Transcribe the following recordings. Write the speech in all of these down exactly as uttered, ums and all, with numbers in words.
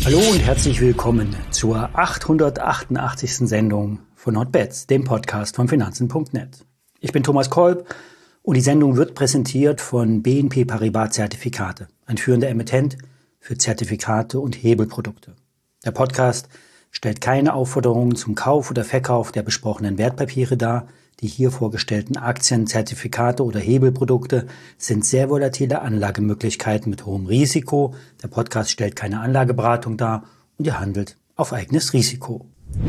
Hallo und herzlich willkommen zur achthundertachtundachtzigsten Sendung von Hotbets, dem Podcast von Finanzen punkt net. Ich bin Thomas Kolb und die Sendung wird präsentiert von B N P Paribas Zertifikate, ein führender Emittent für Zertifikate und Hebelprodukte. Der Podcast stellt keine Aufforderungen zum Kauf oder Verkauf der besprochenen Wertpapiere dar. Die hier vorgestellten Aktien, Zertifikate oder Hebelprodukte sind sehr volatile Anlagemöglichkeiten mit hohem Risiko. Der Podcast stellt keine Anlageberatung dar und ihr handelt auf eigenes Risiko.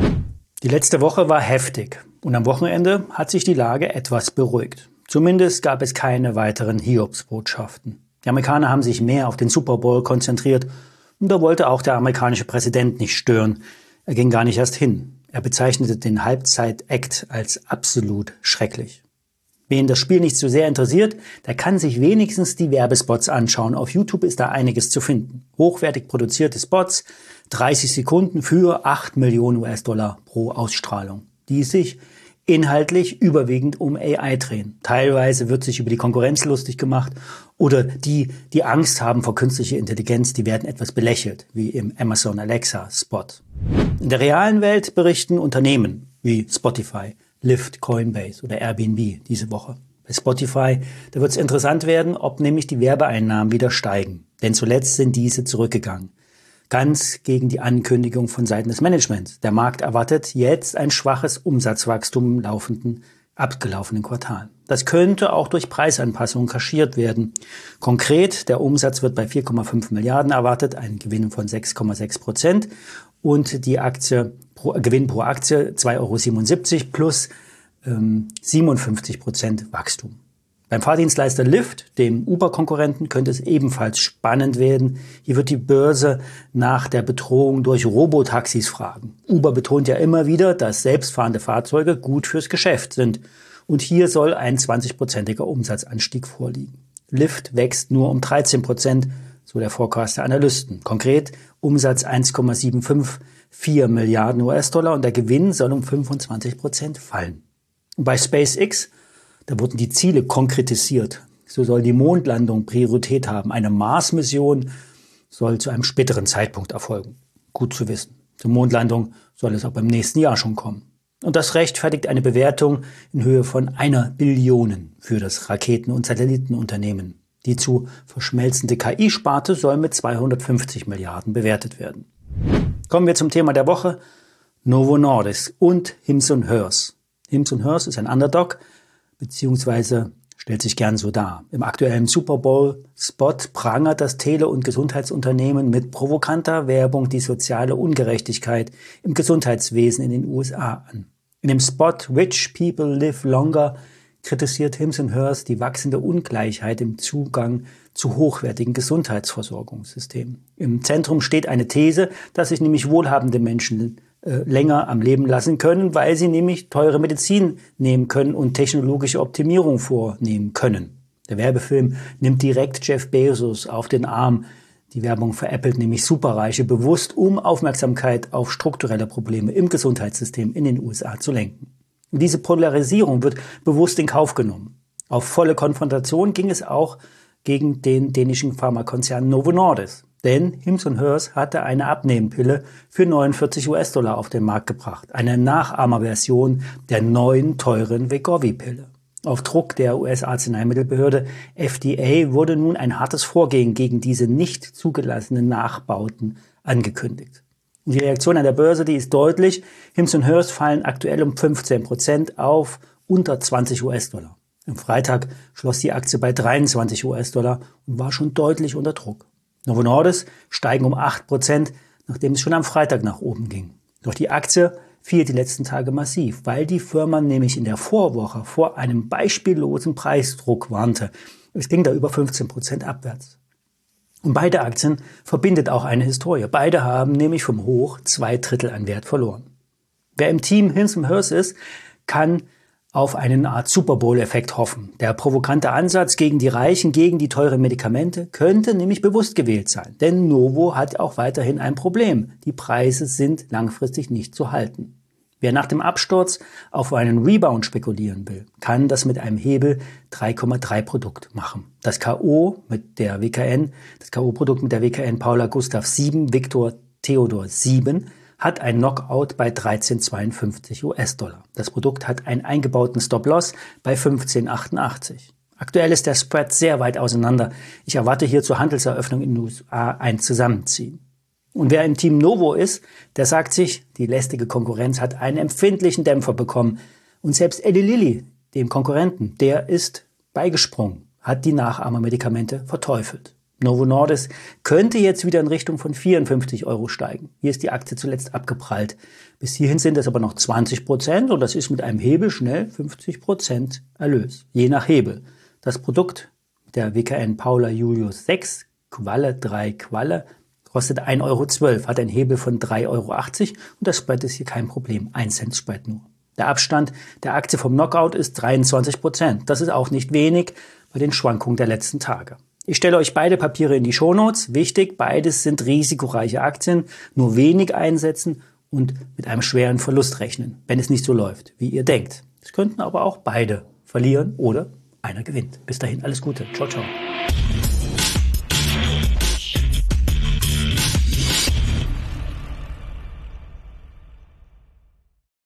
Die letzte Woche war heftig und am Wochenende hat sich die Lage etwas beruhigt. Zumindest gab es keine weiteren Hiobsbotschaften. Die Amerikaner haben sich mehr auf den Super Bowl konzentriert und da wollte auch der amerikanische Präsident nicht stören. Er ging gar nicht erst hin. Er bezeichnete den Halbzeit-Act als absolut schrecklich. Wen das Spiel nicht so sehr interessiert, der kann sich wenigstens die Werbespots anschauen. Auf YouTube ist da einiges zu finden. Hochwertig produzierte Spots, dreißig Sekunden für acht Millionen U S-Dollar pro Ausstrahlung, die sich inhaltlich überwiegend um A I drehen. Teilweise wird sich über die Konkurrenz lustig gemacht oder die, die Angst haben vor künstlicher Intelligenz, die werden etwas belächelt, wie im Amazon Alexa Spot. In der realen Welt berichten Unternehmen wie Spotify, Lyft, Coinbase oder Airbnb diese Woche. Bei Spotify, da wird es interessant werden, ob nämlich die Werbeeinnahmen wieder steigen. Denn zuletzt sind diese zurückgegangen. Ganz gegen die Ankündigung von Seiten des Managements. Der Markt erwartet jetzt ein schwaches Umsatzwachstum im laufenden, abgelaufenen Quartal. Das könnte auch durch Preisanpassungen kaschiert werden. Konkret, der Umsatz wird bei vier Komma fünf Milliarden erwartet, ein Gewinn von sechs Komma sechs Prozent und die Aktie, pro, Gewinn pro Aktie zwei Euro siebenundsiebzig plus ähm, siebenundfünfzig Prozent Wachstum. Beim Fahrdienstleister Lyft, dem Uber-Konkurrenten, könnte es ebenfalls spannend werden. Hier wird die Börse nach der Bedrohung durch Robotaxis fragen. Uber betont ja immer wieder, dass selbstfahrende Fahrzeuge gut fürs Geschäft sind. Und hier soll ein zwanzig-prozentiger Umsatzanstieg vorliegen. Lyft wächst nur um dreizehn Prozent, so der Forecast der Analysten. Konkret Umsatz eins Komma siebenhundertvier Milliarden U S-Dollar und der Gewinn soll um fünfundzwanzig Prozent fallen. Und bei SpaceX, da wurden die Ziele konkretisiert. So soll die Mondlandung Priorität haben. Eine Mars-Mission soll zu einem späteren Zeitpunkt erfolgen. Gut zu wissen. Zur Mondlandung soll es auch beim nächsten Jahr schon kommen. Und das rechtfertigt eine Bewertung in Höhe von einer Billion für das Raketen- und Satellitenunternehmen. Die zu verschmelzende K I-Sparte soll mit zweihundertfünfzig Milliarden bewertet werden. Kommen wir zum Thema der Woche. Novo Nordisk und Hims und Hers. Hims und Hers ist ein Underdog, beziehungsweise stellt sich gern so dar. Im aktuellen Super Bowl-Spot prangert das Tele- und Gesundheitsunternehmen mit provokanter Werbung die soziale Ungerechtigkeit im Gesundheitswesen in den U S A an. In dem Spot Rich People Live Longer kritisiert Hims und Hers die wachsende Ungleichheit im Zugang zu hochwertigen Gesundheitsversorgungssystemen. Im Zentrum steht eine These, dass sich nämlich wohlhabende Menschen länger am Leben lassen können, weil sie nämlich teure Medizin nehmen können und technologische Optimierung vornehmen können. Der Werbefilm nimmt direkt Jeff Bezos auf den Arm. Die Werbung veräppelt nämlich Superreiche bewusst, um Aufmerksamkeit auf strukturelle Probleme im Gesundheitssystem in den U S A zu lenken. Und diese Polarisierung wird bewusst in Kauf genommen. Auf volle Konfrontation ging es auch gegen den dänischen Pharmakonzern Novo Nordisk. Denn Hims und Hers hatte eine Abnehmpille für neunundvierzig U S-Dollar auf den Markt gebracht. Eine Nachahmerversion der neuen, teuren Wegovy-Pille. Auf Druck der U S-Arzneimittelbehörde F D A wurde nun ein hartes Vorgehen gegen diese nicht zugelassenen Nachbauten angekündigt. Und die Reaktion an der Börse, die ist deutlich. Hims und Hers fallen aktuell um fünfzehn Prozent auf unter zwanzig U S-Dollar. Am Freitag schloss die Aktie bei dreiundzwanzig U S-Dollar und war schon deutlich unter Druck. Novo Nordisk steigen um acht Prozent, nachdem es schon am Freitag nach oben ging. Doch die Aktie fiel die letzten Tage massiv, weil die Firma nämlich in der Vorwoche vor einem beispiellosen Preisdruck warnte. Es ging da über fünfzehn Prozent abwärts. Und beide Aktien verbindet auch eine Historie. Beide haben nämlich vom Hoch zwei Drittel an Wert verloren. Wer im Team Hims und Hers ist, kann auf eine Art Super Bowl-Effekt hoffen. Der provokante Ansatz gegen die Reichen, gegen die teuren Medikamente könnte nämlich bewusst gewählt sein. Denn Novo hat auch weiterhin ein Problem. Die Preise sind langfristig nicht zu halten. Wer nach dem Absturz auf einen Rebound spekulieren will, kann das mit einem Hebel drei Komma drei Produkt machen. Das K O mit der W K N, das K O-Produkt mit der W K N Paula Gustav sieben Victor Theodor sieben hat ein Knockout bei dreizehn Komma zweiundfünfzig US-Dollar. Das Produkt hat einen eingebauten Stop-Loss bei fünfzehn Komma achtundachtzig. Aktuell ist der Spread sehr weit auseinander. Ich erwarte hier zur Handelseröffnung in den U S A ein Zusammenziehen. Und wer im Team Novo ist, der sagt sich, die lästige Konkurrenz hat einen empfindlichen Dämpfer bekommen. Und selbst Eli Lilly, dem Konkurrenten, der ist beigesprungen, hat die Nachahmermedikamente verteufelt. Novo Nordisk könnte jetzt wieder in Richtung von vierundfünfzig Euro steigen. Hier ist die Aktie zuletzt abgeprallt. Bis hierhin sind es aber noch zwanzig Prozent und das ist mit einem Hebel schnell fünfzig Prozent Erlös, je nach Hebel. Das Produkt der W K N Paula Julius sechs, Qualle drei Qualle, kostet ein Euro zwölf, hat einen Hebel von drei Euro achtzig und das Spread ist hier kein Problem, ein Cent Spread nur. Der Abstand der Aktie vom Knockout ist dreiundzwanzig Prozent. Das ist auch nicht wenig bei den Schwankungen der letzten Tage. Ich stelle euch beide Papiere in die Shownotes. Wichtig, beides sind risikoreiche Aktien, nur wenig einsetzen und mit einem schweren Verlust rechnen, wenn es nicht so läuft, wie ihr denkt. Es könnten aber auch beide verlieren oder einer gewinnt. Bis dahin alles Gute. Ciao, ciao.